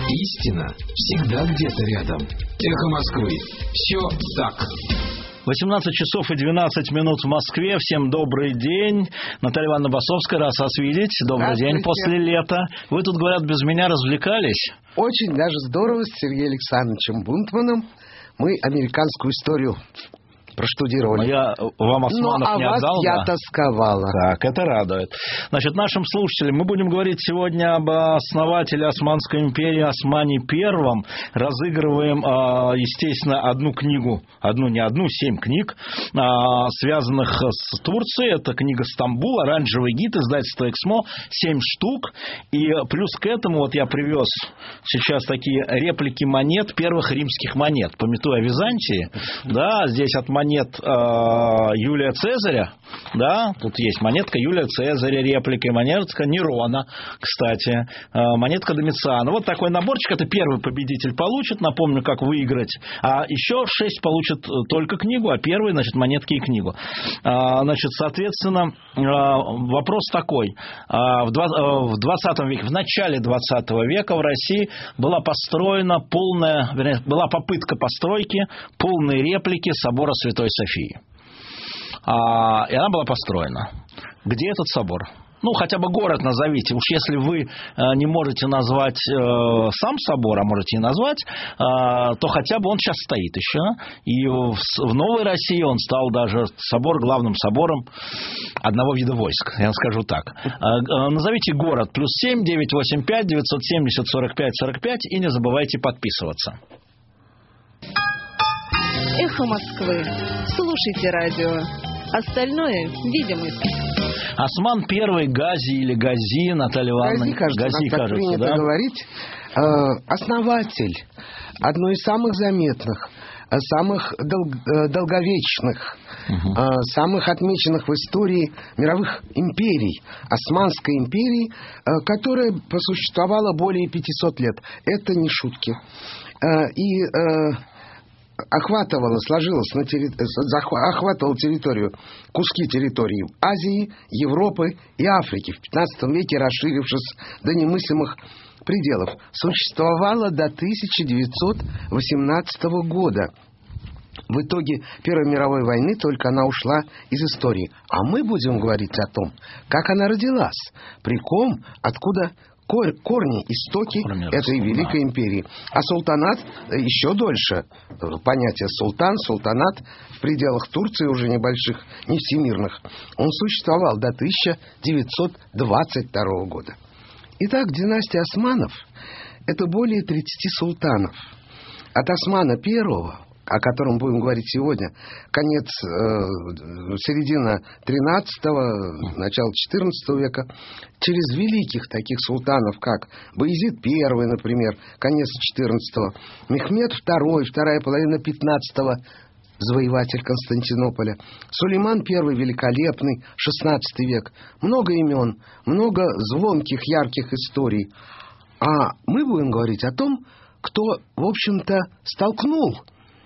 Истина всегда где-то рядом. Эхо Москвы. Все так. 18 часов и 12 минут в Москве. Всем добрый день. Наталья Ивановна Басовская, рад вас видеть. Добрый день после лета. Вы тут, говорят, без меня развлекались? Очень даже здорово с Сергеем Александровичем Бунтманом. Мы американскую историю проштудировали. Я вам османов не отдал, вас я тосковала. Так, это радует. Значит, нашим слушателям мы будем говорить сегодня об основателе Османской империи Османе I. Разыгрываем, естественно, одну книгу, семь книг, связанных с Турцией. Это книга «Стамбул», «Оранжевый гид», издательство «Эксмо», 7 штук. И плюс к этому вот я привез сейчас такие реплики монет, первых римских монет, памятуя о Византии. Да, здесь от монет Юлия Цезаря, да, тут есть монетка Юлия Цезаря, реплика, монетка Нерона, кстати, монетка Домициана. Вот такой наборчик, это первый победитель получит, напомню, как выиграть, а еще 6 получат только книгу, а первый, значит, монетки и книгу. Значит, соответственно, вопрос такой. В 20 веке, в начале 20 века в России была попытка постройки полной реплики собора Святой Софии. И она была построена. Где этот собор? Ну, хотя бы город назовите. Уж если вы не можете назвать сам собор, а можете и назвать, то хотя бы он сейчас стоит еще. И в Новой России он стал даже главным собором одного вида войск. Я вам скажу так. Назовите город. +7 985 970 45 45 и не забывайте подписываться. Эхо Москвы. Слушайте радио. Остальное видимость. Осман I, Гази или Гази, Наталья Ивановна. Гази, кажется, принято, да? Говорить. Основатель одной из самых заметных, самых долговечных, самых отмеченных в истории мировых империй, Османской империи, которая просуществовала более 500 лет. Это не шутки. Охватывала территорию, куски территории Азии, Европы и Африки, в 15 веке расширившись до немыслимых пределов. Существовала до 1918 года. В итоге Первой мировой войны только она ушла из истории. А мы будем говорить о том, как она родилась, при ком, откуда корни, истоки этой великой империи. А султанат еще дольше. Понятие султанат в пределах Турции уже небольших, не всемирных, он существовал до 1922 года. Итак, династия Османов – это более 30 султанов. От Османа I, о котором будем говорить сегодня, середина 13-го, начало 14 века, через великих таких султанов, как Баязид I, например, конец 14-го, Мехмед II, вторая половина 15-го, завоеватель Константинополя, Сулейман I великолепный, 16 век, много имен, много звонких, ярких историй. А мы будем говорить о том, кто, в общем-то, столкнул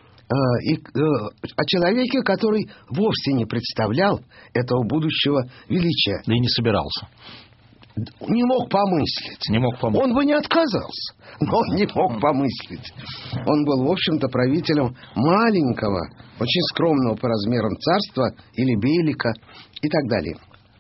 о человеке, который вовсе не представлял этого будущего величия. Да и не собирался. Не мог помыслить. Он бы не отказался, но он не мог помыслить. Он был, в общем-то, правителем маленького, очень скромного по размерам царства или бейлика и так далее.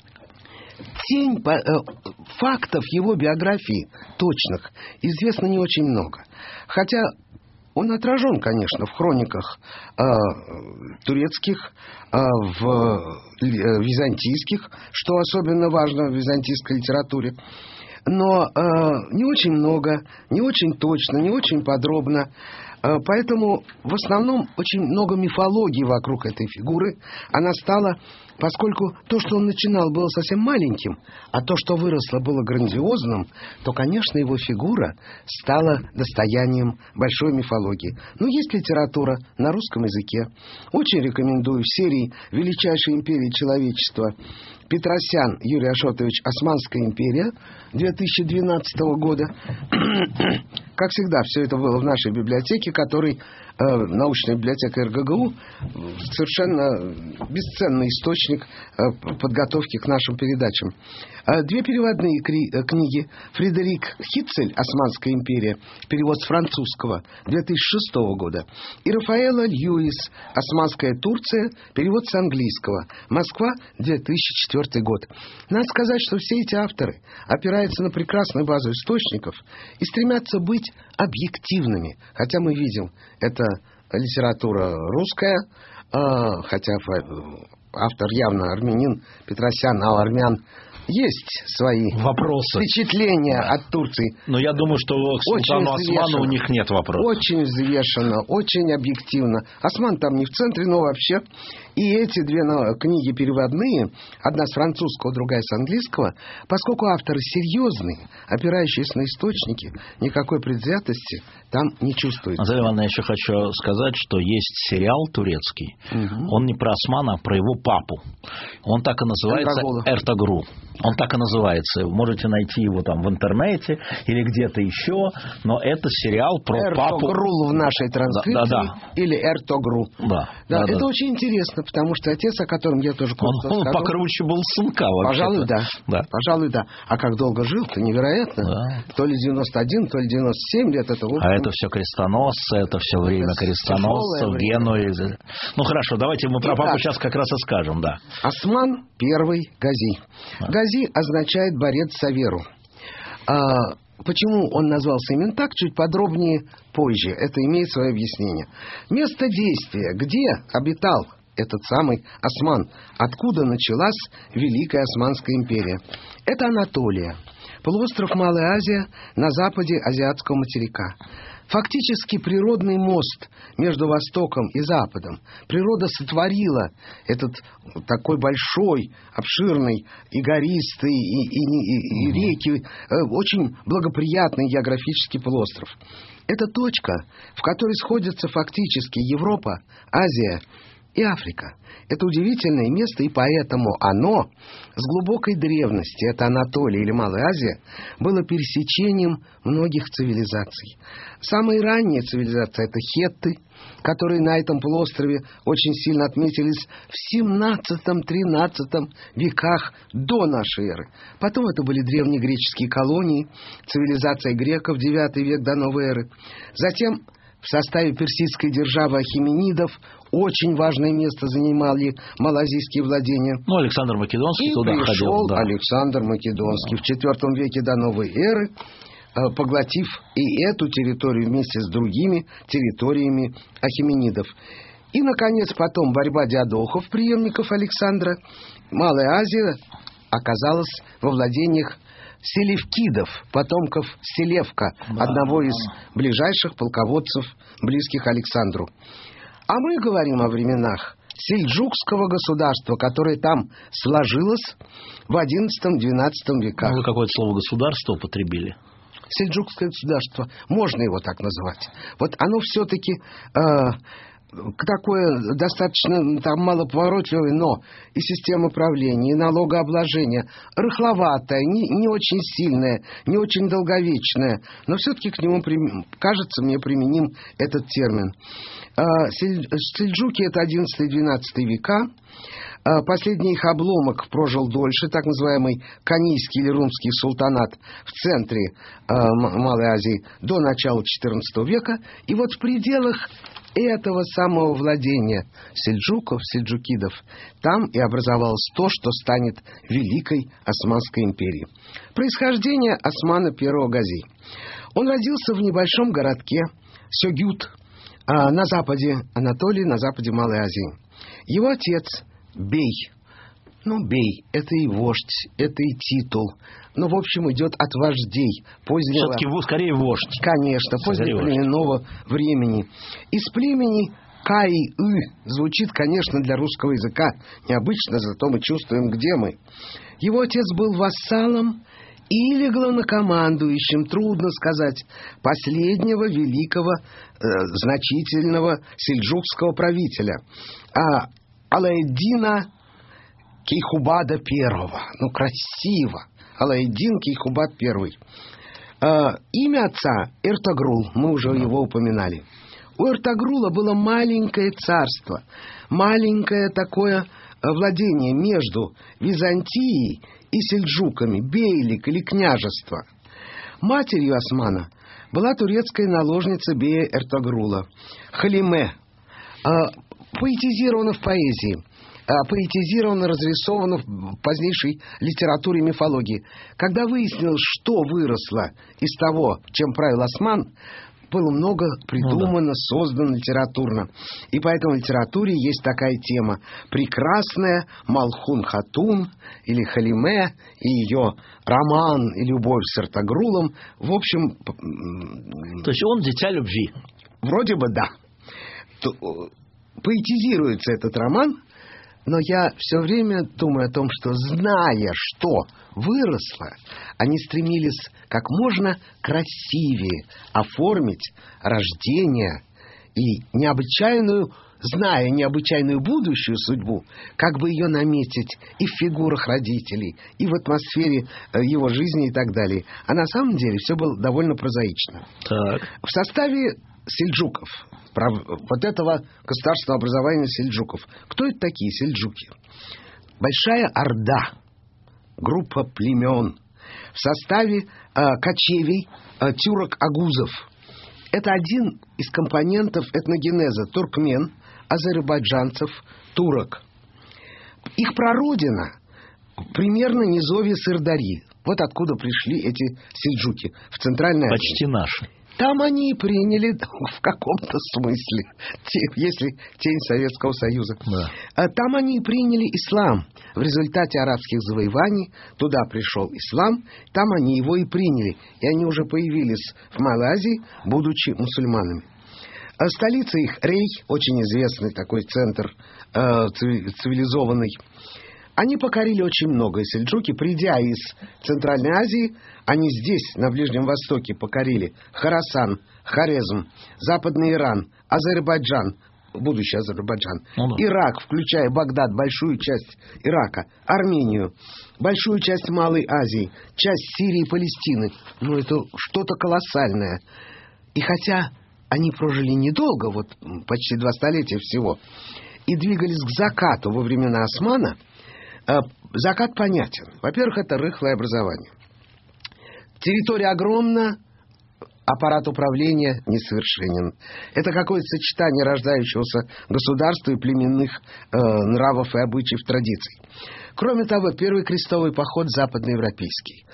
Фактов его биографии точных известно не очень много. Хотя он отражен, конечно, в хрониках турецких, византийских, что особенно важно в византийской литературе. Но не очень много, не очень точно, не очень подробно. Поэтому в основном очень много мифологии вокруг этой фигуры. Она стала, поскольку то, что он начинал, было совсем маленьким, а то, что выросло, было грандиозным, то, конечно, его фигура стала достоянием большой мифологии. Но есть литература на русском языке. Очень рекомендую в серии «Величайшей империи человечества» Петросян Юрий Ашотович «Османская империя» 2012 года. Как всегда, все это было в нашей библиотеке, которой научная библиотека РГГУ совершенно бесценный источник подготовки к нашим передачам. Две переводные книги. Фредерик Хитцель «Османская империя», перевод с французского, 2006 года. И Рафаэла Льюис «Османская Турция», перевод с английского, Москва, 2004 год. Надо сказать, что все эти авторы опираются на прекрасную базу источников и стремятся быть объективными. Хотя мы видим, это литература русская, хотя автор явно армянин, Петросян, а у армян есть свои вопросы, впечатления от Турции. Но я думаю, что к султану Осману у них нет вопросов. Очень взвешенно, очень объективно. Осман там не в центре, но вообще. И эти две книги переводные, одна с французского, другая с английского, поскольку авторы серьезные, опирающиеся на источники, никакой предвзятости там не чувствуется. Наталья Ивановна, я еще хочу сказать, что есть сериал турецкий. Он не про Османа, а про его папу. Он так и называется «Эртогрул». Он так и называется. Вы можете найти его там в интернете или где-то еще, но это сериал про папу. «Эртогрул» в нашей транскрипции, да. Или «Эртогру». Да. Это очень интересно, потому что отец, о котором я тоже кое-что сказал... Он покруче был сынка вообще-то. Пожалуй, да. А как долго жил-то, невероятно. Да. То ли 91, то ли 97 лет. Это все крестоносцы, это все время крестоносцев, Генуи. Ну хорошо, давайте мы про папу сейчас как раз и скажем, да. Осман I Гази. Гази означает борец за веру. Почему он назвался именно так, чуть подробнее позже. Это имеет свое объяснение. Место действия, где обитал этот самый Осман, откуда началась Великая Османская империя. Это Анатолия, полуостров Малая Азия на западе азиатского материка. Фактически природный мост между Востоком и Западом. Природа сотворила этот такой большой, обширный и гористый, и реки, очень благоприятный географический полуостров. Это точка, в которой сходятся фактически Европа, Азия и Африка. Это удивительное место, и поэтому оно с глубокой древности, это Анатолия или Малая Азия, было пересечением многих цивилизаций. Самые ранние цивилизации – это хетты, которые на этом полуострове очень сильно отметились в 17-13 веках до нашей эры. Потом это были древнегреческие колонии, цивилизация греков, 9 век до новой эры. Затем в составе персидской державы ахеменидов очень важное место занимали малазийские владения. Александр Македонский и туда пришел ходил. Александр Македонский в IV веке до новой эры, поглотив и эту территорию вместе с другими территориями ахеменидов. И, наконец, потом борьба диадохов, преемников Александра. Малая Азия оказалась во владениях селевкидов, потомков Селевка, одного из ближайших полководцев, близких Александру. А мы говорим о временах сельджукского государства, которое там сложилось в XI-XII веках. Вы какое-то слово «государство» употребили? Сельджукское государство, можно его так называть. Вот оно все-таки такое достаточно там малоповоротливое, но и система управления, и налогообложения рыхловатая, не очень сильная, не очень долговечная, но все-таки к нему, кажется мне, применим этот термин. Сельджуки – это XI-XII века. Последний их обломок прожил дольше, так называемый Конийский или Румский султанат в центре Малой Азии до начала XIV века. И вот в пределах этого самого владения сельджуков, сельджукидов, там и образовалось то, что станет Великой Османской империей. Происхождение Османа I Гази. Он родился в небольшом городке Сёгют на западе Анатолии, на западе Малой Азии. Его отец Бей. Бей – это и вождь, это и титул. Но, в общем, идет от вождей позднего... Все-таки скорее вождь. Конечно, позднего племенного времени. Из племени Каи-ы звучит, конечно, для русского языка необычно, зато мы чувствуем, где мы. Его отец был вассалом или главнокомандующим, трудно сказать, последнего великого, значительного сельджукского правителя. Алаэддина Кейхубада I. Красиво. Алаэддин Кейхубад I. Имя отца Эртогрул, мы уже его упоминали. У Эртогрула было маленькое царство, маленькое такое владение между Византией и сельджуками, бейлик или княжество. Матерью Османа была турецкая наложница бея Эртогрула, Халиме, поэтизирована в поэзии, поэтизирована, разрисована в позднейшей литературе и мифологии. Когда выяснилось, что выросло из того, чем правил Осман, было много придумано, создано литературно. И поэтому в литературе есть такая тема: прекрасная Малхун-Хатун или Халиме и ее роман и любовь с Эртогрулом. В общем... То есть он дитя любви? Вроде бы да. Поэтизируется этот роман, но я все время думаю о том, что, зная, что выросло, они стремились как можно красивее оформить рождение и зная необычайную будущую судьбу, как бы ее наметить и в фигурах родителей, и в атмосфере его жизни и так далее. А на самом деле все было довольно прозаично. Так. В составе сельджуков, вот этого государственного образования сельджуков. Кто это такие сельджуки? Большая орда, группа племен в составе кочевий тюрок-агузов. Это один из компонентов этногенеза туркмен, азербайджанцев, турок. Их прародина примерно низовье Сырдари. Вот откуда пришли эти сельджуки в Центральной Азии. Почти наши. Там они и приняли в каком-то смысле, если тень Советского Союза. Да. Там они и приняли ислам. В результате арабских завоеваний туда пришел ислам, там они его и приняли. И они уже появились в Малайзии, будучи мусульманами. Столица их Рей, очень известный такой центр цивилизованный. Они покорили очень многое. Сельджуки, придя из Центральной Азии, они здесь, на Ближнем Востоке, покорили Хорасан, Хорезм, Западный Иран, Азербайджан, будущий Азербайджан, Ирак, включая Багдад, большую часть Ирака, Армению, большую часть Малой Азии, часть Сирии и Палестины. Ну, это что-то колоссальное. И хотя они прожили недолго, вот почти 2 столетия всего, и двигались к закату во времена Османа, закат понятен. Во-первых, это рыхлое образование. Территория огромна, аппарат управления несовершенен. Это какое-то сочетание рождающегося государства и племенных нравов и обычаев, традиций. Кроме того, первый крестовый поход западноевропейский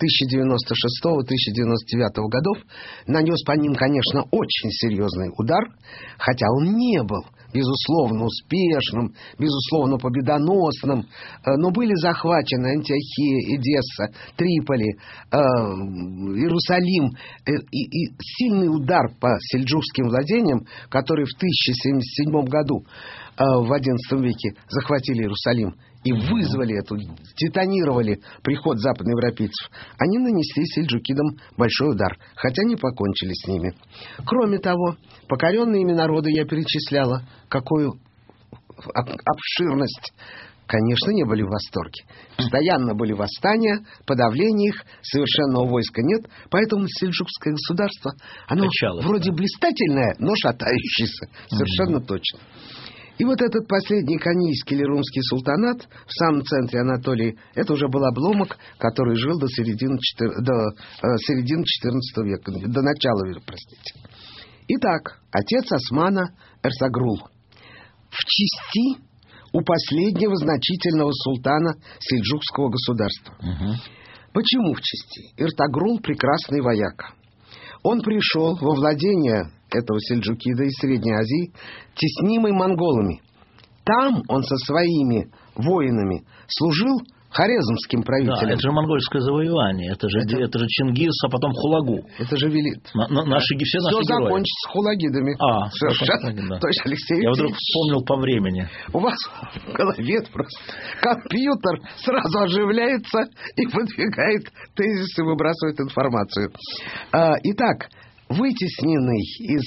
1096-1099 годов нанес по ним, конечно, очень серьезный удар, хотя он не был безусловно успешным, безусловно победоносным, но были захвачены Антиохия, Эдесса, Триполи, Иерусалим, и сильный удар по сельджукским владениям, которые в 1077 году, в XI веке, захватили Иерусалим и вызвали титанировали приход западноевропейцев, они нанесли сельджукидам большой удар, хотя не покончили с ними. Кроме того, покоренные ими народы, я перечисляла, какую обширность, конечно, не были в восторге. Постоянно были восстания, подавление их, совершенного войска нет, поэтому сельджукское государство, оно вроде блистательное, но шатающееся, совершенно точно. И вот этот последний конийский или румский султанат в самом центре Анатолии, это уже был обломок, который жил до середины XIV века, до начала века, простите. Итак, отец Османа Эртогрул в чести у последнего значительного султана сельджукского государства. Почему в чести? Эртогрул прекрасный вояка. Он пришел во владение этого сельджукида из Средней Азии, теснимый монголами. Там он со своими воинами служил хорезмским правителем. Да, это же монгольское завоевание, это же Чингис, а потом Хулагу. Это же велит. Все наши Все герои. закончится с хулагидами. Совершенно. То есть, Алексей Я вдруг вспомнил по времени. У вас в голове просто компьютер сразу оживляется и выдвигает тезисы, выбрасывает информацию. Итак, вытесненный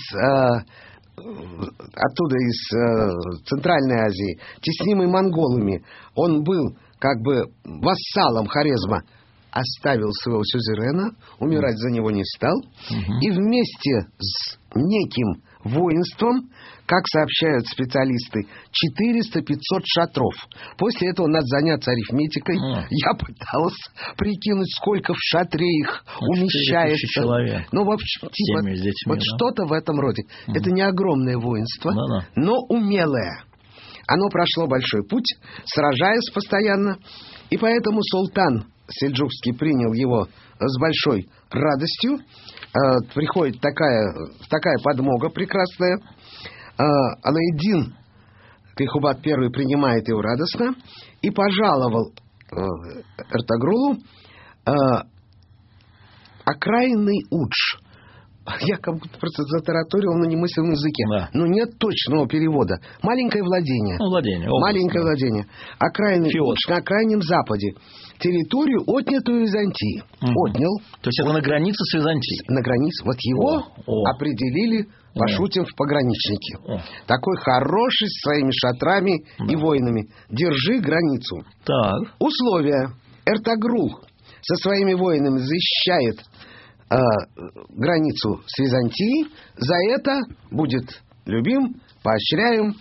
оттуда из Центральной Азии, теснимый монголами, он был как бы вассалом Хорезма, оставил своего сюзерена, умирать за него не стал, и вместе с неким воинством, как сообщают специалисты, 400-500 шатров. После этого надо заняться арифметикой. Я пыталась прикинуть, сколько в шатре их умещается. Человек. Ну, в общем, типа, детьми, вот что-то в этом роде. Это не огромное воинство, но умелое. Оно прошло большой путь, сражаясь постоянно, и поэтому султан сельджукский принял его с большой радостью. Приходит такая подмога прекрасная. Алаэддин Кейхубат I принимает его радостно и пожаловал Эртогрулу окраинный Удж. Я как будто просто затараторил на немыслимом языке. Да. Но нет точного перевода. Маленькое владение. Маленькое владение. Окраинный Удж на крайнем западе. Территорию, отнятую Византии. Отнял. То есть это на границе с Византией? На границе. Вот его определили, пошутим, в пограничники. Такой хороший, с своими шатрами и воинами. Держи границу. Так. Условия. Эртогрул со своими воинами защищает границу с Византией. За это будет любим, поощряем,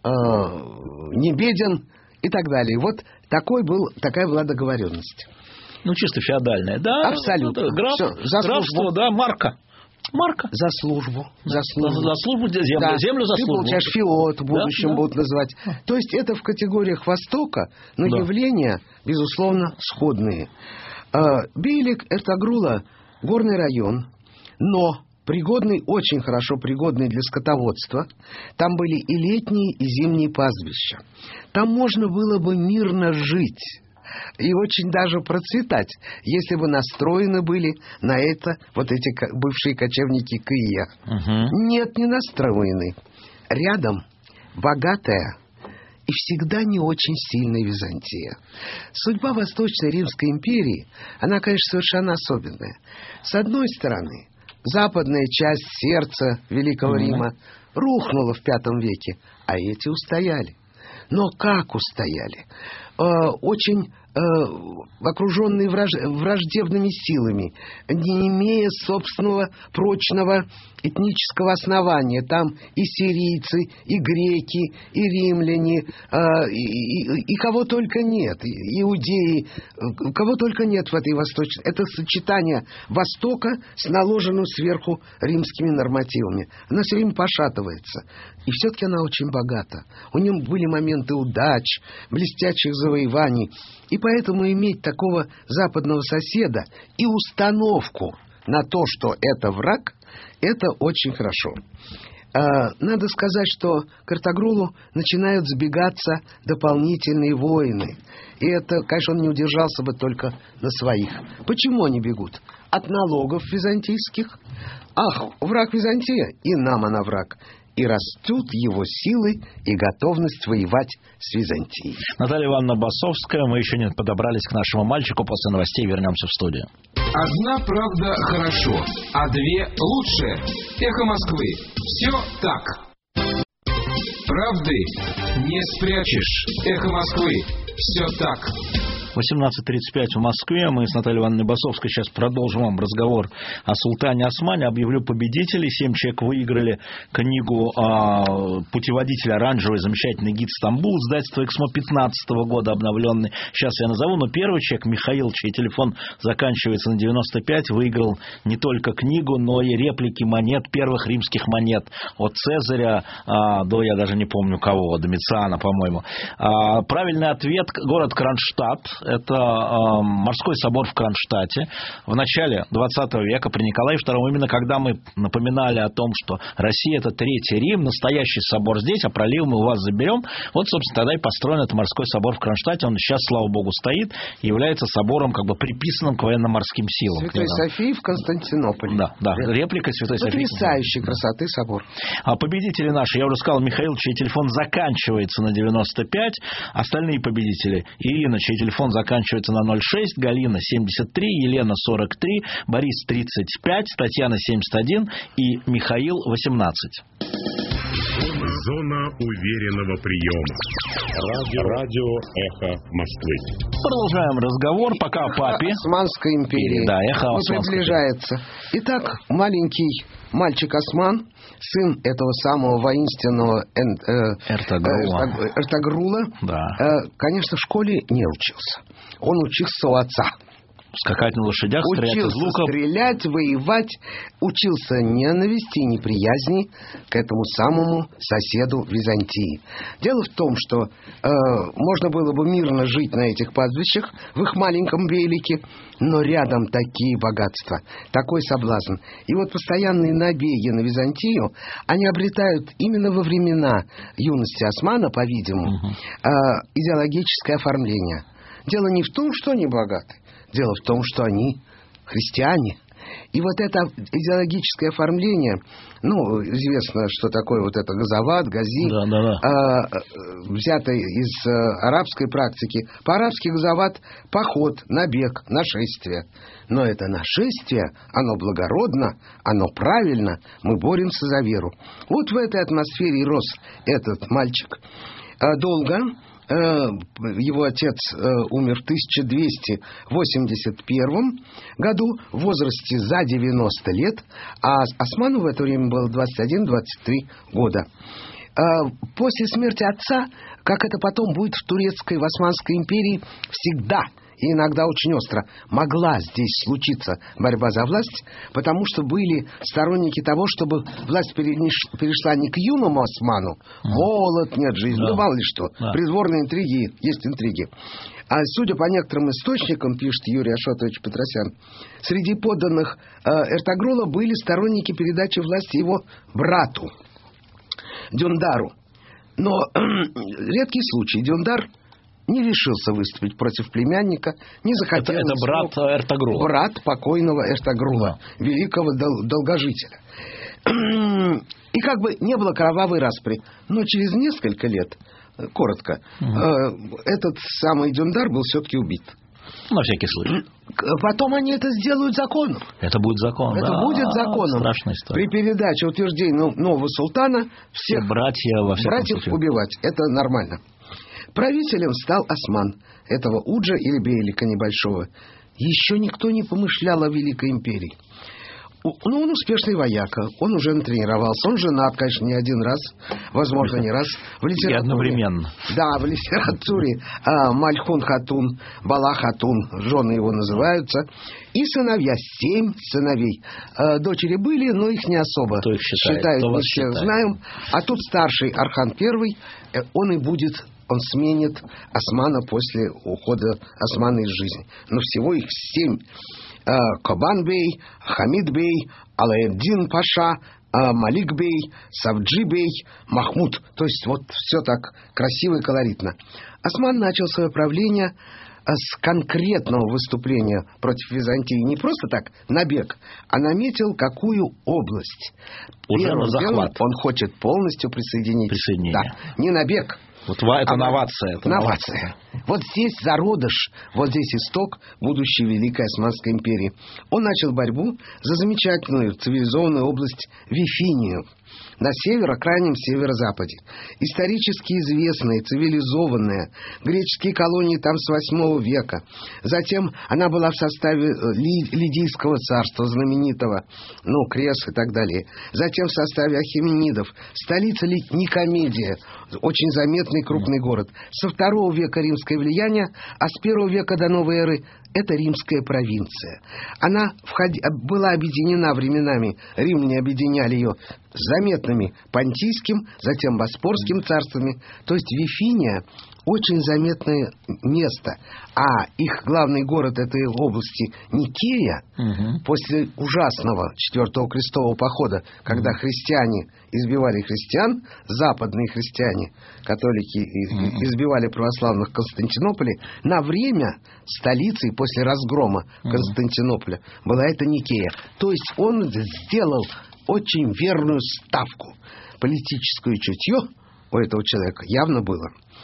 не беден и так далее. Вот такая была договоренность. Ну, чисто феодальная, да? Абсолютно. Графство, да, марка. За службу. За службу, землю за службу. Ты получаешь феод, в будущем будут называть. То есть это в категориях Востока, но явления, безусловно, сходные. Бейлик Эртогрула — горный район, но пригодный, очень хорошо пригодный для скотоводства. Там были и летние, и зимние пастбища. Там можно было бы мирно жить и очень даже процветать, если бы настроены были на это вот эти бывшие кочевники Кыия. Нет, не настроены. Рядом богатая и всегда не очень сильная Византия. Судьба Восточной Римской империи, она, конечно, совершенно особенная. С одной стороны, западная часть сердца Великого Рима рухнула в V веке, а эти устояли. Но как устояли? Очень окруженные враждебными силами, не имея собственного прочного этнического основания. Там и сирийцы, и греки, и римляне, и кого только нет, иудеи, кого только нет в этой восточной. Это сочетание Востока с наложенным сверху римскими нормативами. Она все время пошатывается. И все-таки она очень богата. У нее были моменты удач, блестящих завоеваний. И поэтому иметь такого западного соседа и установку на то, что это враг, это очень хорошо. Надо сказать, что к Эртогрулу начинают сбегаться дополнительные воины. И это, конечно, он не удержался бы только на своих. Почему они бегут? От налогов византийских. Ах, враг Византия, и нам она враг. И растут его силы и готовность воевать с Византией. Наталья Ивановна Басовская, мы еще не подобрались к нашему мальчику. После новостей вернемся в студию. Одна правда хорошо, а две лучше. Эхо Москвы. Все так. Правды не спрячешь. Эхо Москвы. Все так. 18:35 в Москве. Мы с Натальей Ивановной Басовской сейчас продолжим вам разговор о султане Османе. Объявлю победителей. 7 человек выиграли книгу «Путеводитель оранжевый. Замечательный гид Стамбул». Издательство «Эксмо» 15 года обновленный. Сейчас я назову. Но первый человек, Михаил, чей телефон заканчивается на 95, выиграл не только книгу, но и реплики монет, первых римских монет. От Цезаря до, я даже не помню кого, Домициана, по-моему. Правильный ответ – город Кронштадт. Это морской собор в Кронштадте. В начале 20 века при Николае II, именно когда мы напоминали о том, что Россия – это Третий Рим, настоящий собор здесь, а пролив мы у вас заберем. Вот, собственно, тогда и построен этот морской собор в Кронштадте. Он сейчас, слава богу, стоит и является собором, как бы приписанным к военно-морским силам. Святой Софии в Константинополе. Да, реплика Святой Софии. Потрясающей красоты собор. Победители наши, я уже сказал, Михаил, чей телефон заканчивается на 95. Остальные победители: Ирина, чей телефон заканчивается на 06, Галина 73, Елена 43, Борис 35, Татьяна 71 и Михаил 18. Зона уверенного приема. Радио «Эхо Москвы». Продолжаем разговор, пока о папе. Османской империи. Да, эхо Османской приближается. Итак, маленький мальчик Осман, сын этого самого воинственного Эртогрула, конечно, в школе не учился. Он учился у отца. Скакать на лошадях, стрелять из лука. Учился стрелять, воевать, учился ненависти и неприязни к этому самому соседу Византии. Дело в том, что можно было бы мирно жить на этих пастбищах, в их маленьком Велике, но рядом такие богатства, такой соблазн. И вот постоянные набеги на Византию, они обретают именно во времена юности Османа, по-видимому, идеологическое оформление. Дело не в том, что они богаты. Дело в том, что они христиане. И вот это идеологическое оформление, известно, что такое вот это газават, гази, взятое из арабской практики. По-арабски газават – поход, набег, нашествие. Но это нашествие, оно благородно, оно правильно, мы боремся за веру. Вот в этой атмосфере и рос этот мальчик. Долго. Его отец умер в 1281 году в возрасте за 90 лет, а Осману в это время было 21-23 года. После смерти отца, как это потом будет в турецкой, в Османской империи, всегда и иногда очень остро могла здесь случиться борьба за власть, потому что были сторонники того, чтобы власть перешла не к юному Осману, молод, нет жизни, мало ли что, придворные интриги, есть интриги. А судя по некоторым источникам, пишет Юрий Ашотович Петросян, среди подданных Эртогрула были сторонники передачи власти его брату Дюндару. Но редкий случай, Дюндар не решился выступить против племянника, не захотел... Это брат Эртогрула. Брат покойного Эртогрула, великого долгожителя. И как бы не было кровавой распри. Но через несколько лет, коротко, этот самый Дюндар был все-таки убит. На всякий случай. Потом они это сделают законом. Это будет закон. Это будет законом. Страшная история. При передаче утверждения нового султана всех братьев убивать. Это нормально. Правителем стал Осман, этого Уджа или Бейлика небольшого. Еще никто не помышлял о Великой империи. Он успешный вояка, он уже натренировался, он женат, конечно, не один раз, возможно, не раз. В литературе. И одновременно. Да, в литературе Мальхун Хатун, Бала Хатун, жены его называются. И сыновья, 7 сыновей. Дочери были, но их не особо считают, мы все знаем. А тут старший Архан I, он сменит Османа после ухода Османа из жизни. Но всего их 7. Кобан-бей, Хамид-бей, Алаэддин Паша, Малик-бей, Савджи-бей, Махмуд. То есть вот все так красиво и колоритно. Осман начал свое правление с конкретного выступления против Византии. Не просто так набег, а наметил какую область. Уже захват. Он хочет полностью присоединить. Да. Не набег. Вот это новация. Новация. Вот здесь зародыш, вот здесь исток будущей Великой Османской империи. Он начал борьбу за замечательную цивилизованную область Вифинию на крайнем северо-западе. Исторически известная, цивилизованная, греческие колонии там с 8 века. Затем она была в составе Лидийского царства, знаменитого, Крес и так далее. Затем в составе ахеменидов. Столица Никомедия, очень заметный крупный город. Со 2 века римское влияние, а с 1 века до новой эры это римская провинция. Она была объединена временами, римляне объединяли ее с заметными Понтийским, затем Боспорским царствами. То есть Вифиния очень заметное место. А их главный город этой области Никея, после ужасного 4-го крестового похода, когда христиане избивали христиан, западные христиане, католики избивали православных в Константинополе, на время столицей после разгрома Константинополя была эта Никея. То есть он сделал очень верную ставку. Политическое чутье у этого человека явно было.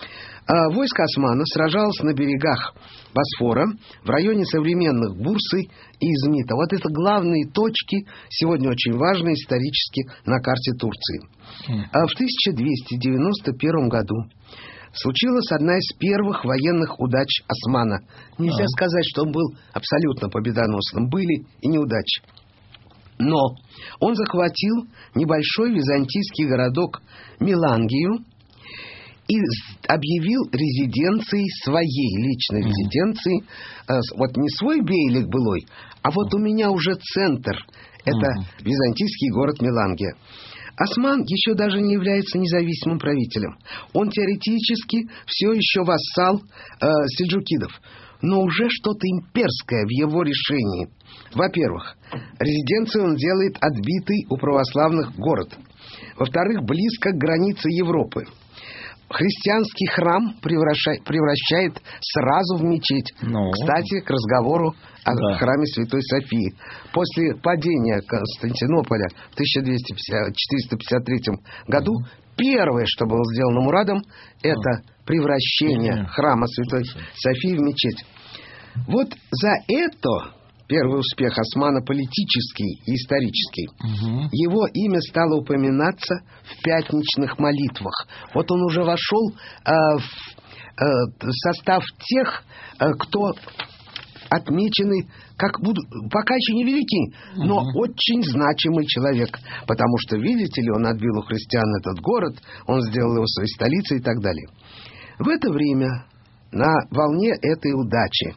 Войско османа сражалось на берегах Босфора, в районе современных Бурсы и Измита. Вот это главные точки, сегодня очень важные исторически на карте Турции. В 1291 году случилась одна из первых военных удач османа. Нельзя сказать, что он был абсолютно победоносным. Были и неудачи. Но он захватил небольшой византийский городок Милангию и объявил резиденцией, своей личной резиденцией, вот не свой Бейлик былой, а вот у меня уже центр, это византийский город Милангия. Осман еще даже не является независимым правителем. Он теоретически все еще вассал сельджукидов, но уже что-то имперское в его решении. Во-первых, резиденцию он делает отбитый у православных город. Во-вторых, близко к границе Европы. Христианский храм превращает сразу в мечеть. Кстати, к разговору о храме Святой Софии. После падения Константинополя в 1453 году первое, что было сделано Мурадом, это превращение храма Святой Софии в мечеть. Вот за это первый успех османа политический и исторический. Его имя стало упоминаться в пятничных молитвах. Вот он уже вошел в состав тех, кто отмечены как пока еще не великий, но очень значимый человек. Потому что, видите ли, он отбил у христиан этот город, он сделал его своей столицей и так далее. В это время, на волне этой удачи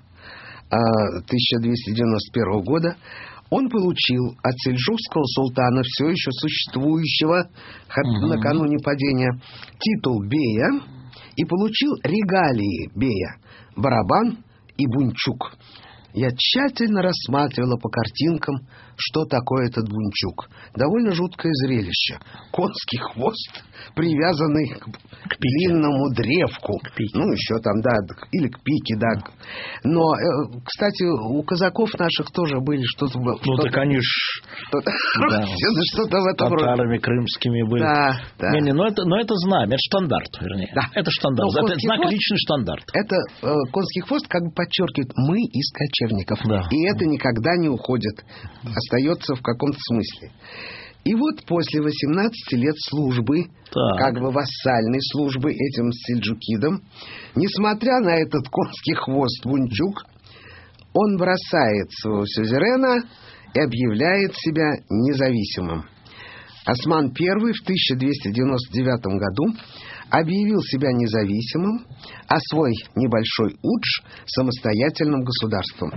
1291 года, он получил от сельджукского султана, все еще существующего накануне падения, титул бея и получил регалии бея, барабан и бунчук. Я тщательно рассматривала по картинкам, что такое этот бунчук. Довольно жуткое зрелище. Конский хвост, привязанный к длинному древку. Ну, еще там, да, или к пике, да. Но, кстати, у казаков наших тоже были что-то... Ну, так они что-то в этом роде. Татарами крымскими были. Да, да. Но это знамя, это штандарт, вернее. Да. Это штандарт, это знак личный штандарт. Это конский хвост как бы подчеркивает, мы из кочевников. Да. И это никогда не уходит. Остается в каком-то смысле. И вот после 18 лет службы, как бы вассальной службы этим сельджукидам, несмотря на этот конский хвост бунчук, он бросает своего сюзерена и объявляет себя независимым. Осман I в 1299 году объявил себя независимым, а свой небольшой Удж самостоятельным государством.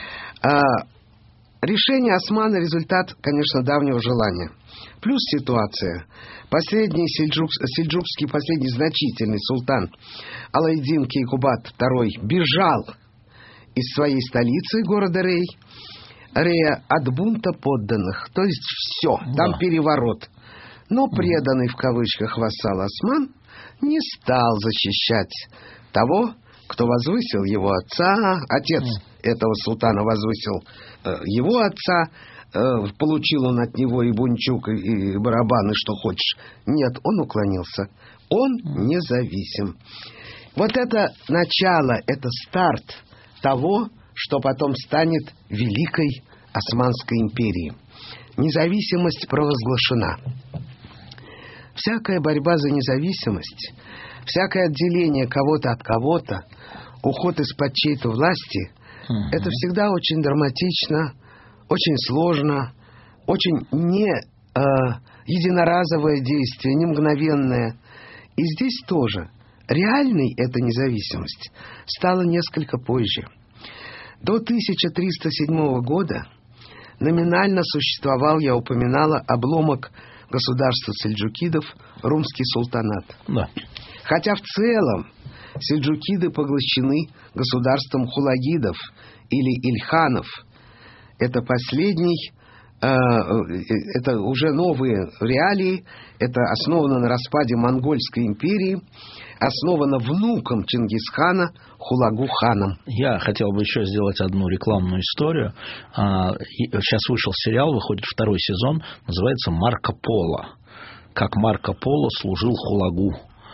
Решение османа — результат, конечно, давнего желания. Плюс ситуация. Последний последний значительный султан Алайдин Кейкубат II бежал из своей столицы, города Рея, от бунта подданных. То есть все, там переворот. Но преданный в кавычках вассал Осман не стал защищать того, кто возвысил его отца. Отец этого султана возвысил его отца. Получил он от него и бунчук, и барабан, и что хочешь. Нет, он уклонился. Он независим. Вот это начало, это старт того, что потом станет Великой Османской империей. Независимость провозглашена. Всякая борьба за независимость, всякое отделение кого-то от кого-то, уход из-под чьей-то власти, это всегда очень драматично, очень сложно, очень не единоразовое действие, не мгновенное. И здесь тоже реальной эта независимость стала несколько позже. До 1307 года номинально существовал, я упоминала, обломок государства сельджукидов, румский султанат. Да. Хотя в целом сельджукиды поглощены государством хулагидов или ильханов. Это последний, это уже новые реалии, это основано на распаде Монгольской империи, основано внуком Чингисхана Хулагу-ханом. Я хотел бы еще сделать одну рекламную историю. Сейчас вышел сериал, выходит второй сезон, называется «Марко Поло». Как Марко Поло служил Хулагу.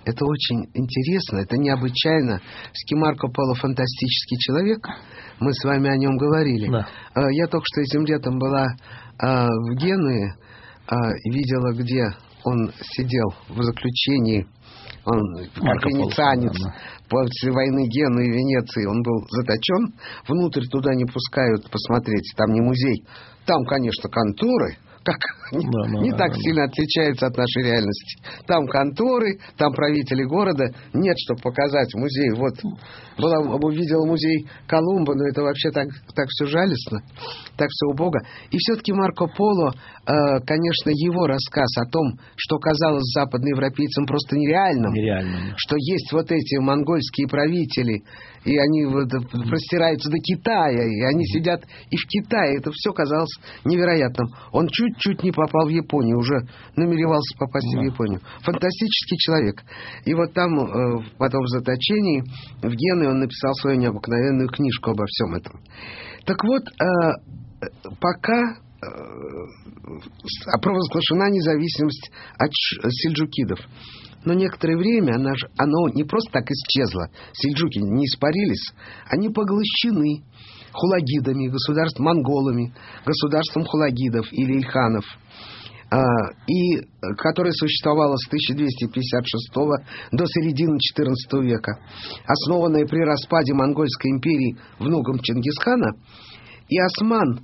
Это очень интересно, это необычайно. Марко Поло фантастический человек. Мы с вами о нем говорили. Да. Я только что этим летом была в Генуе и видела, где он сидел в заключении. Он как венецианец после войны Генуи и Венеции. Он был заточен. Внутрь туда не пускают посмотреть. Там не музей. Там, конечно, конторы. Не так сильно отличается от нашей реальности. Там конторы, там правители города. Нет, чтобы показать музей. Вот увидела музей Колумба, но это вообще так все жалостно, так все убого. И все-таки Марко Поло, конечно, его рассказ о том, что казалось западноевропейцам просто нереальным, что есть вот эти монгольские правители, и они простираются до Китая, и они сидят и в Китае. Это все казалось невероятным. Он чуть-чуть не попал в Японию, уже намеревался попасть в Японию. Фантастический человек. И вот там, потом в заточении, в Генуе, он написал свою необыкновенную книжку обо всем этом. Так вот, пока провозглашена независимость от сельджукидов. Но некоторое время оно не просто так исчезло. Сельджуки не испарились. Они поглощены хулагидами, монголами, государством хулагидов или ильханов, и которое существовало с 1256 до середины XIV века, основанное при распаде Монгольской империи внуком Чингисхана. И Осман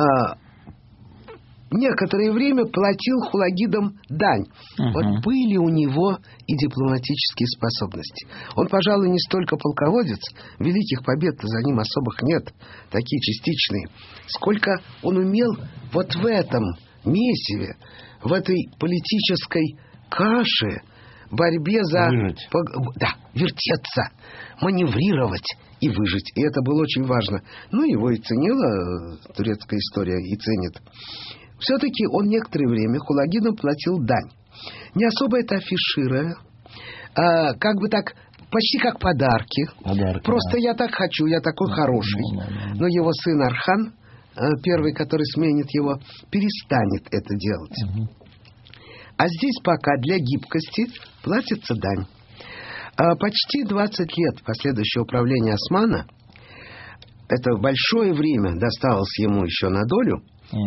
некоторое время платил хулагидам дань. Вот были у него и дипломатические способности. Он, пожалуй, не столько полководец, великих побед за ним особых нет, такие частичные, сколько он умел вот в этом месиве, в этой политической каше, борьбе за... вертеться, маневрировать и выжить. И это было очень важно. Ну, его и ценила турецкая история, и ценит. Все-таки он некоторое время хулагидам платил дань. Не особо это афишируя, как бы так, почти как подарки. Просто я так хочу, я такой хороший. Но его сын Архан, первый, который сменит его, перестанет это делать. А здесь пока для гибкости платится дань. Почти 20 лет последующего правления Османа, это большое время досталось ему еще на долю,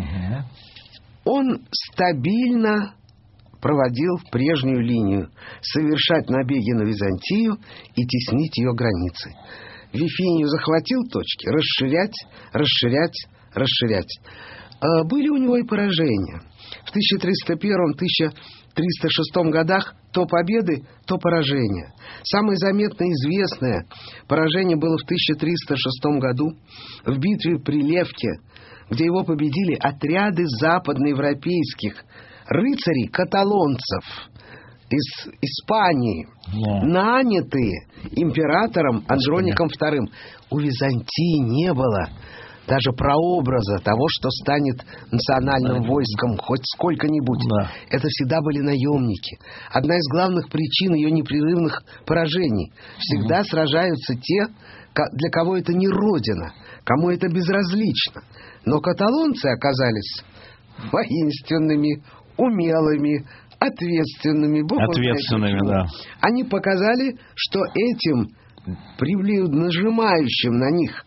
он стабильно проводил прежнюю линию: совершать набеги на Византию и теснить ее границы. Вифинию захватил точки, расширять. Были у него и поражения. В 1301-1306 годах то победы, то поражения. Самое заметное и известное поражение было в 1306 году в битве при Левке, где его победили отряды западноевропейских рыцарей-каталонцев из Испании, нанятые императором Андроником II. У Византии не было даже прообраза того, что станет национальным войском хоть сколько-нибудь. Это всегда были наемники. Одна из главных причин ее непрерывных поражений. Всегда сражаются те, для кого это не родина, кому это безразлично. Но каталонцы оказались воинственными, умелыми, ответственными. Они показали, что этим нажимающим на них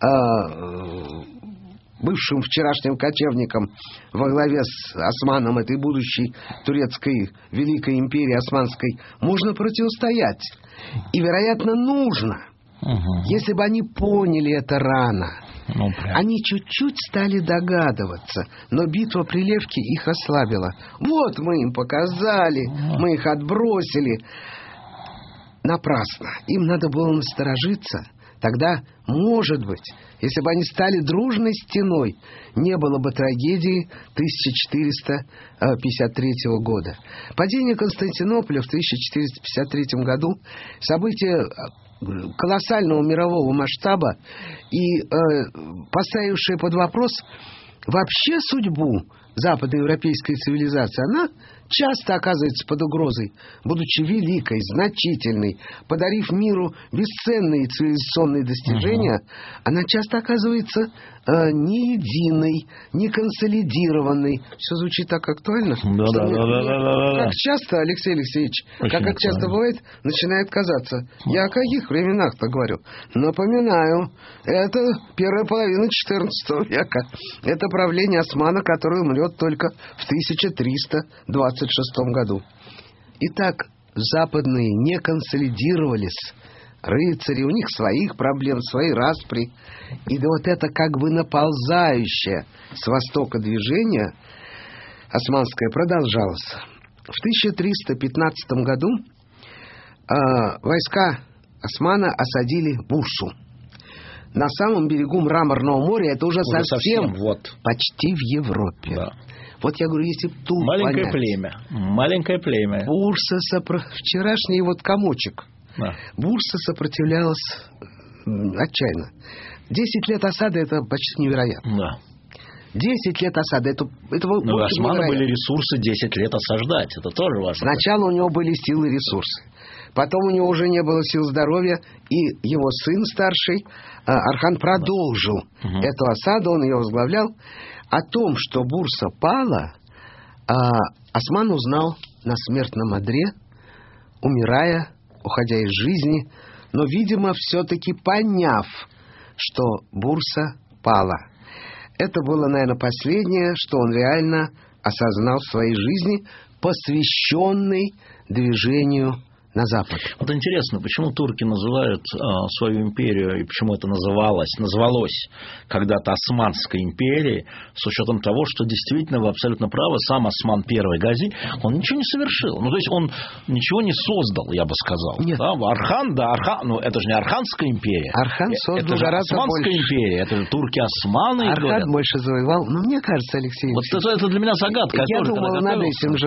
бывшим вчерашним кочевникам во главе с Османом, этой будущей турецкой великой империи османской, можно противостоять. И, вероятно, нужно. Если бы они поняли это рано. Они чуть-чуть стали догадываться, но битва при Левке их ослабила. Вот мы им показали, мы их отбросили. Напрасно. Им надо было насторожиться. Тогда, может быть, если бы они стали дружной стеной, не было бы трагедии 1453 года. Падение Константинополя в 1453 году – событие колоссального мирового масштаба и поставившее под вопрос вообще судьбу западноевропейской цивилизации. Она часто оказывается под угрозой, будучи великой, значительной, подарив миру бесценные цивилизационные достижения, она часто оказывается не единой, не консолидированной. Все звучит так актуально. Да. Как часто, Алексей Алексеевич, Очень как это часто бывает, начинает казаться. Я о каких временах-то говорю? Напоминаю, это первая половина XIV века. Это правление Османа, который умрет только в 1326 году. Итак, западные не консолидировались. Рыцари, у них своих проблем, свои распри. И вот это как бы наползающее с востока движение османское продолжалось. В 1315 году войска Османа осадили Бурсу. На самом берегу Мраморного моря, это уже совсем почти в Европе. Да. Вот я говорю, если тут маленькое племя. Бурса, вчерашний вот комочек. Да. Бурса сопротивлялась отчаянно. 10 лет осады — это почти невероятно. Да. 10 лет осады. Это но у Османа были ресурсы 10 лет осаждать. Это тоже важно. Сначала у него были силы и ресурсы. Потом у него уже не было сил здоровья. И его сын старший, Орхан, продолжил эту осаду. Он ее возглавлял. О том, что Бурса пала, Осман узнал на смертном одре, умирая, уходя из жизни, но, видимо, все-таки поняв, что Бурса пала. Это было, наверное, последнее, что он реально осознал в своей жизни, посвященной движению на Запад. Вот интересно, почему турки называют свою империю, и почему это называлось когда-то Османской империей, с учетом того, что действительно вы абсолютно правы, сам Осман I Гази, он ничего не совершил. Ну, то есть он ничего не создал, я бы сказал. Нет. Да? Архан, ну это же не Арханская империя. Архан создал это же гораздо Османская больше. империя, это же турки-османы. Архан больше завоевал, но мне кажется, Алексей вот это для меня загадка. Я думал над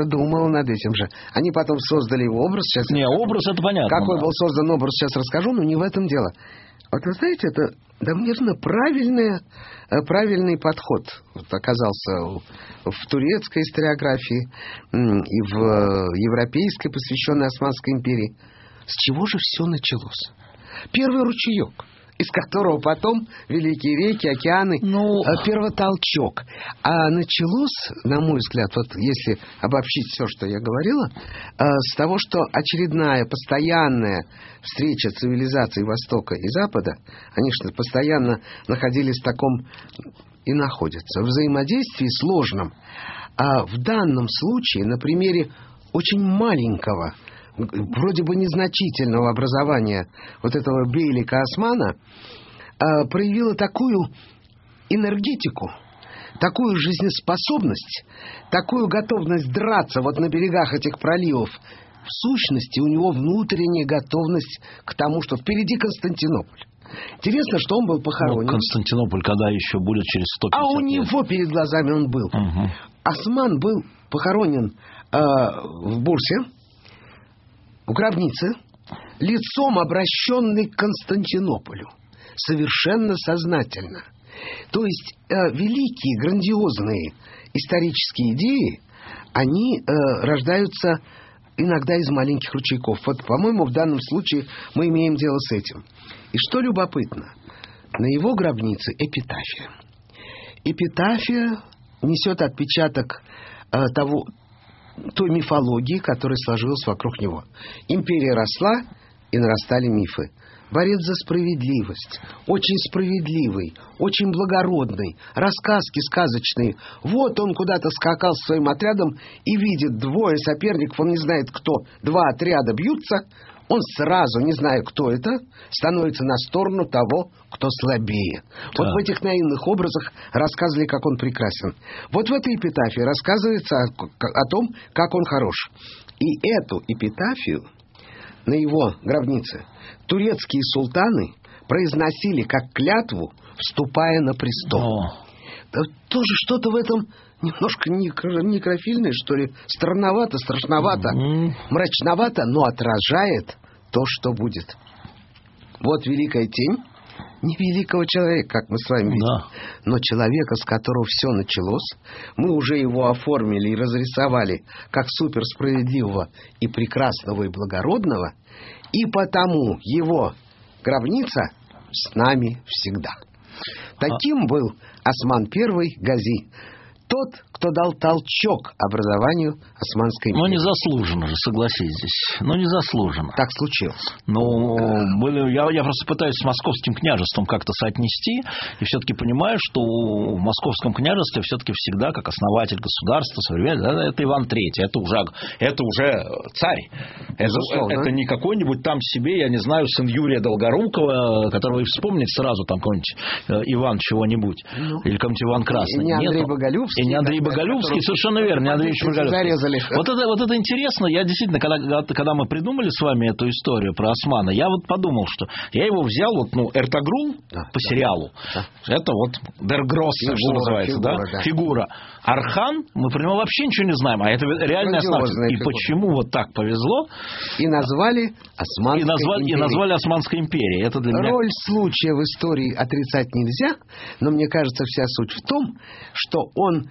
этим же. Они потом создали его образ. Сейчас образ, это понятно. Какой был создан образ, сейчас расскажу, но не в этом дело. Вот вы знаете, это наверное, правильный подход оказался в турецкой историографии и в европейской, посвященной Османской империи. С чего же все началось? Первый ручеек, из которого потом великие реки, океаны, первотолчок. А началось, на мой взгляд, вот если обобщить все, что я говорила, с того, что очередная, постоянная встреча цивилизаций Востока и Запада, они что постоянно находились в таком и находятся взаимодействии сложном. А в данном случае, на примере очень маленького, вроде бы незначительного образования вот этого бейлика Османа, проявила такую энергетику, такую жизнеспособность, такую готовность драться вот на берегах этих проливов. В сущности, у него внутренняя готовность к тому, что впереди Константинополь. Интересно, что он был похоронен. Константинополь когда еще будет через 150 лет? А у него перед глазами он был. Осман был похоронен в Бурсе, в гробнице, лицом обращенный к Константинополю. Совершенно сознательно. То есть великие, грандиозные исторические идеи, они рождаются иногда из маленьких ручейков. Вот, по-моему, в данном случае мы имеем дело с этим. И что любопытно, на его гробнице эпитафия. Эпитафия несет отпечаток той мифологии, которая сложилась вокруг него. Империя росла, и нарастали мифы. Борец за справедливость, очень справедливый, очень благородный, рассказки сказочные. Вот он куда-то скакал с своим отрядом и видит двое соперников, он не знает кто, два отряда бьются, он сразу, не зная кто это, становится на сторону того, кто слабее. Да. Вот в этих наивных образах рассказывали, как он прекрасен. Вот в этой эпитафии рассказывается о том, как он хорош. И эту эпитафию на его гробнице турецкие султаны произносили как клятву, вступая на престол. Тоже что-то в этом немножко некрофильное, что ли, странновато, страшновато, мрачновато, но отражает то, что будет. Вот великая тень, не великого человека, как мы с вами видим, Да. но человека, с которого все началось. Мы уже его оформили и разрисовали как суперсправедливого и прекрасного и благородного, и потому его гробница с нами всегда. Таким был Осман I Гази, тот, кто дал толчок образованию Османской империи. Незаслуженно же, согласитесь. Незаслуженно. Так случилось. Я просто пытаюсь с Московским княжеством как-то соотнести, и все-таки понимаю, что в Московском княжестве все-таки всегда, как основатель государства, это Иван III, это уже царь. Это не какой-нибудь там себе, я не знаю, сын Юрия Долгорукова, которого и вспомнить сразу там какой-нибудь Иван чего-нибудь, или какой-нибудь Иван Красный. И не Андрей Боголюбский. И не Андрей Боголюбский, совершенно верно, не Андрей Боголюбский. Вот это интересно. Я действительно, когда мы придумали с вами эту историю про Османа, я вот подумал, что я его взял, Эртогрул по сериалу. Да. Это Дер Гросса, что называется, фигура. Архан, мы про него вообще ничего не знаем, а это реальная основа. И почему вот так повезло? И назвали Османской империей. Это для меня... Роль случая в истории отрицать нельзя, но мне кажется, вся суть в том, что он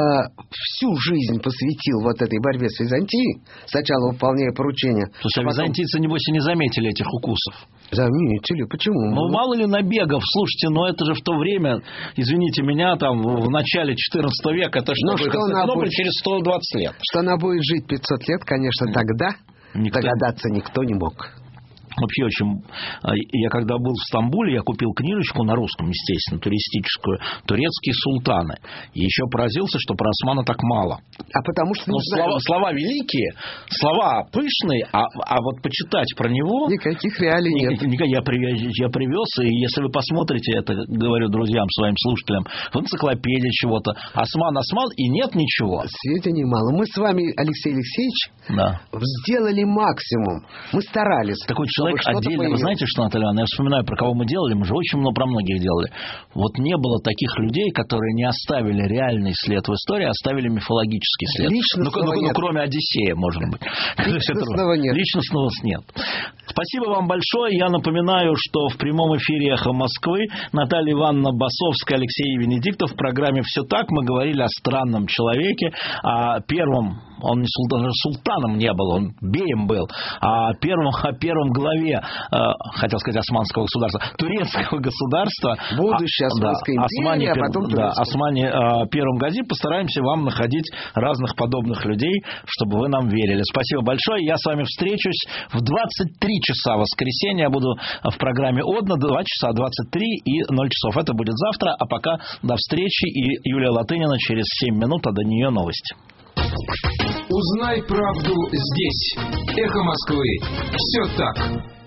всю жизнь посвятил этой борьбе с Византией, сначала выполняя поручения. Слушай, византийцы, небось, и не заметили этих укусов. Заметили, почему? Мало ли набегов, слушайте, это же в то время, извините меня, там, в начале 14 века, это что Константинополь через 120 лет. Что она будет жить 500 лет, конечно, тогда догадаться никто не мог. Вообще я когда был в Стамбуле, я купил книжечку на русском, естественно, туристическую, «Турецкие султаны». И еще поразился, что про Османа так мало. А потому что... слова великие, слова пышные, а вот почитать про него... Никаких реалий нет. Я привез, и если вы посмотрите, это говорю друзьям, своим слушателям, в энциклопедии чего-то, Осман, и нет ничего. Сведений мало. Мы с вами, Алексей Алексеевич, сделали максимум. Мы старались. Такой человек отдельно. Вы знаете, что, Наталья Ивановна, я вспоминаю, про кого мы делали, мы же очень много про многих делали. Вот не было таких людей, которые не оставили реальный след в истории, а оставили мифологический след. Личностного нет. Кроме Одиссея, может быть. Личностного нет. Личностного нет. Спасибо вам большое. Я напоминаю, что в прямом эфире «Эхо Москвы» Наталья Ивановна Басовская, Алексей Венедиктов. В программе «Все так» мы говорили о странном человеке, о первом, он не султаном не был, он беем был, о первом главе, хотел сказать, османского государства, турецкого государства. Будущее Османской империи, а потом турецкого. Османе Первом Гази. Постараемся вам находить разных подобных людей, чтобы вы нам верили. Спасибо большое. Я с вами встречусь в 23 часа воскресенья. Я буду в программе «Одна», 2 часа 23 и 0 часов. Это будет завтра. А пока до встречи. И Юлия Латынина через 7 минут, а до нее новости. Узнай правду здесь. «Эхо Москвы». Все так.